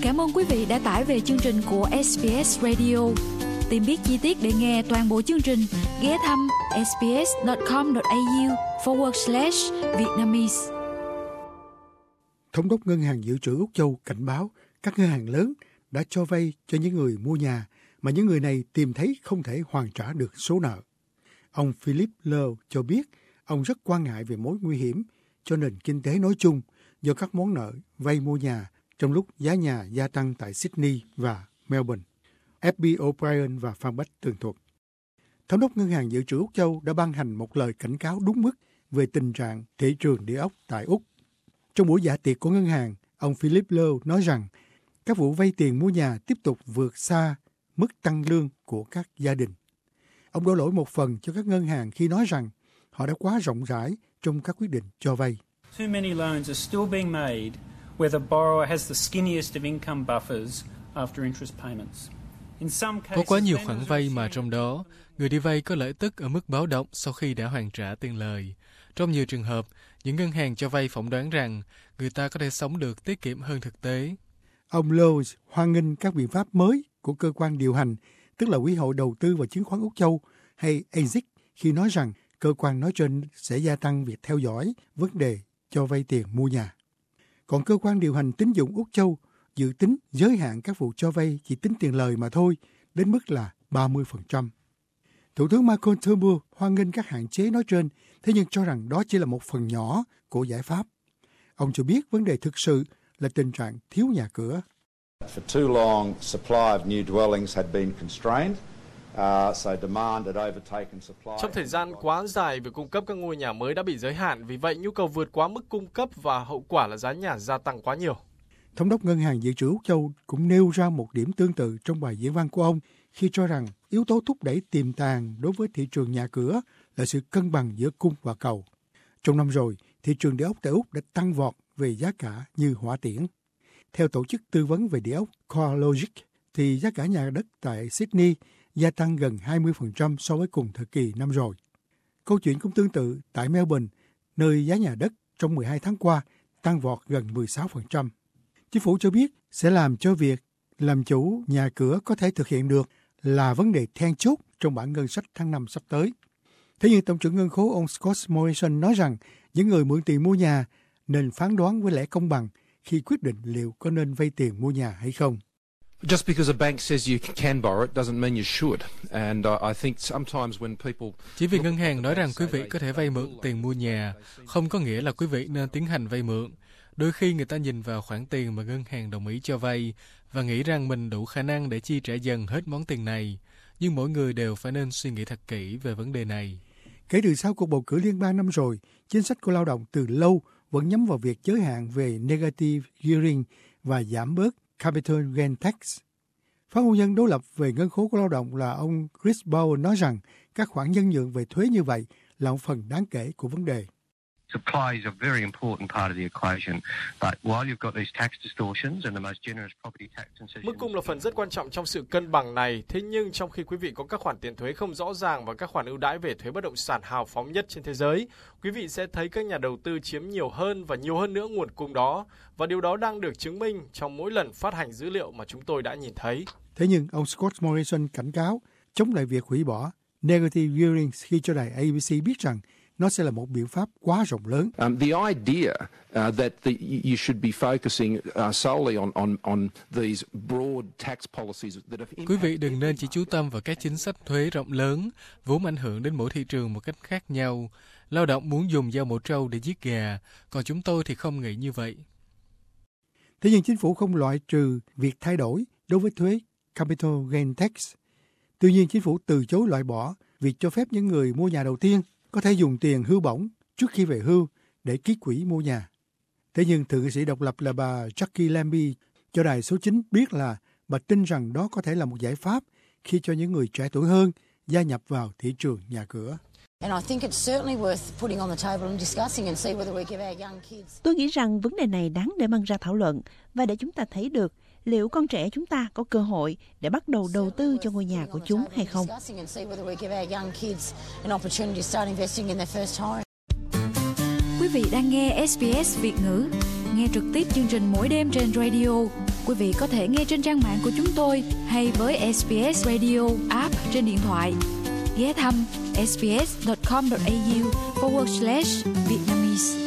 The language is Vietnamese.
Cảm ơn quý vị đã tải về chương trình của SBS Radio. Tìm biết chi tiết để nghe toàn bộ chương trình, ghé thăm sbs.com.au/Vietnamese. Thống đốc Ngân hàng Dự trữ Úc Châu cảnh báo các ngân hàng lớn đã cho vay cho những người mua nhà mà những người này tìm thấy không thể hoàn trả được số nợ. Ông Philip Lowe cho biết ông rất quan ngại về mối nguy hiểm cho nền kinh tế nói chung do các món nợ vay mua nhà trong lúc giá nhà gia tăng tại Sydney và Melbourne. FB O'Brien và Phan Bách tường thuật. Thống đốc Ngân hàng Dự trữ Úc Châu đã ban hành một lời cảnh cáo đúng mức về tình trạng thị trường địa ốc tại Úc. Trong buổi dạ tiệc của ngân hàng, ông Philip Lowe nói rằng các vụ vay tiền mua nhà tiếp tục vượt xa mức tăng lương của các gia đình. Ông đổ lỗi một phần cho các ngân hàng khi nói rằng họ đã quá rộng rãi trong các quyết định cho vay. Too many loans are still being made where the borrower has the skinniest of income buffers after interest payments. Có quá nhiều khoản vay mà trong đó, người đi vay có lợi tức ở mức báo động sau khi đã hoàn trả tiền lời. Trong nhiều trường hợp, những ngân hàng cho vay phỏng đoán rằng người ta có thể sống được tiết kiệm hơn thực tế. Ông Lowe hoan nghênh các biện pháp mới của cơ quan điều hành, tức là Quỹ hội đầu tư và chứng khoán Úc Châu hay ASIC, khi nói rằng cơ quan nói trên sẽ gia tăng việc theo dõi vấn đề cho vay tiền mua nhà. Còn cơ quan điều hành tín dụng Úc Châu dự tính giới hạn các vụ cho vay chỉ tính tiền lời mà thôi, đến mức là 30%. Thủ tướng Malcolm Turnbull hoan nghênh các hạn chế nói trên, thế nhưng cho rằng đó chỉ là một phần nhỏ của giải pháp. Ông cho biết vấn đề thực sự là tình trạng thiếu nhà cửa. For too long, supply of new dwellings had been constrained. Trong thời gian quá dài, việc cung cấp các ngôi nhà mới đã bị giới hạn, vì vậy nhu cầu vượt quá mức cung cấp và hậu quả là giá nhà gia tăng quá nhiều. Thống đốc Ngân hàng Dự trữ Úc Châu cũng nêu ra một điểm tương tự trong bài diễn văn của ông khi cho rằng yếu tố thúc đẩy tiềm tàng đối với thị trường nhà cửa là sự cân bằng giữa cung và cầu. Trong năm rồi, thị trường địa ốc tại Úc đã tăng vọt về giá cả như hỏa tiễn. Theo tổ chức tư vấn về địa ốc CoreLogic, thì giá cả nhà đất tại Sydney gia tăng gần 20% so với cùng thời kỳ năm rồi. Câu chuyện cũng tương tự tại Melbourne, nơi giá nhà đất trong 12 tháng qua tăng vọt gần 16%. Chính phủ cho biết sẽ làm cho việc làm chủ nhà cửa có thể thực hiện được là vấn đề then chốt trong bản ngân sách tháng 5 sắp tới. Thế nhưng Tổng trưởng Ngân khố ông Scott Morrison nói rằng những người mượn tiền mua nhà nên phán đoán với lẽ công bằng khi quyết định liệu có nên vay tiền mua nhà hay không. Just because a bank says you can borrow it doesn't mean you should. And I think sometimes when people Chỉ vì ngân hàng nói rằng quý vị có thể vay mượn tiền mua nhà, không có nghĩa là quý vị nên tiến hành vay mượn. Đôi khi người ta nhìn vào khoản tiền mà ngân hàng đồng ý cho vay và nghĩ rằng mình đủ khả năng để chi trả dần hết món tiền này. Nhưng mỗi người đều phải nên suy nghĩ thật kỹ về vấn đề này. Kể từ sau cuộc bầu cử liên bang năm rồi, chính sách của lao động từ lâu vẫn nhắm vào việc giới hạn về negative gearing và giảm bớt capital gain tax. Phát ngôn nhân đối lập về ngân khố của lao động là ông Chris Bowen nói rằng các khoản nhân nhượng về thuế như vậy là một phần đáng kể của vấn đề. Supply is a very important part of the equation, but while you've got these tax distortions and the most generous property tax concessions. Mức cung là phần rất quan trọng trong sự cân bằng này, thế nhưng trong khi quý vị có các khoản tiền thuế không rõ ràng và các khoản ưu đãi về thuế bất động sản hào phóng nhất trên thế giới, quý vị sẽ thấy các nhà đầu tư chiếm nhiều hơn và nhiều hơn nữa nguồn cung đó, và điều đó đang được chứng minh trong mỗi lần phát hành dữ liệu mà chúng tôi đã nhìn thấy. Thế nhưng ông Scott Morrison cảnh cáo chống lại việc hủy bỏ negative gearing khi cho đài ABC biết rằng nó sẽ là một biện pháp quá rộng lớn. The idea that you should be focusing solely on these broad tax policies that have. Quý vị đừng nên chỉ chú tâm vào các chính sách thuế rộng lớn, vốn ảnh hưởng đến mỗi thị trường một cách khác nhau. Lao động muốn dùng dao mổ trâu để giết gà, còn chúng tôi thì không nghĩ như vậy. Thế nhưng chính phủ không loại trừ việc thay đổi đối với thuế capital gain tax. Tuy nhiên, chính phủ từ chối loại bỏ việc cho phép những người mua nhà đầu tiên có thể dùng tiền hưu bổng trước khi về hưu để ký quỹ mua nhà. Thế nhưng thượng nghị sĩ độc lập là bà Jackie Lambie cho đài số 9 biết là bà tin rằng đó có thể là một giải pháp khi cho những người trẻ tuổi hơn gia nhập vào thị trường nhà cửa. Tôi nghĩ rằng vấn đề này đáng để mang ra thảo luận và để chúng ta thấy được liệu con trẻ chúng ta có cơ hội để bắt đầu đầu tư cho ngôi nhà của chúng hay không. Quý vị đang nghe SBS Việt ngữ, nghe trực tiếp chương trình mỗi đêm trên radio. Quý vị có thể nghe trên trang mạng của chúng tôi hay với SBS Radio app trên điện thoại. Ghé thăm sbs.com.au/Vietnamese.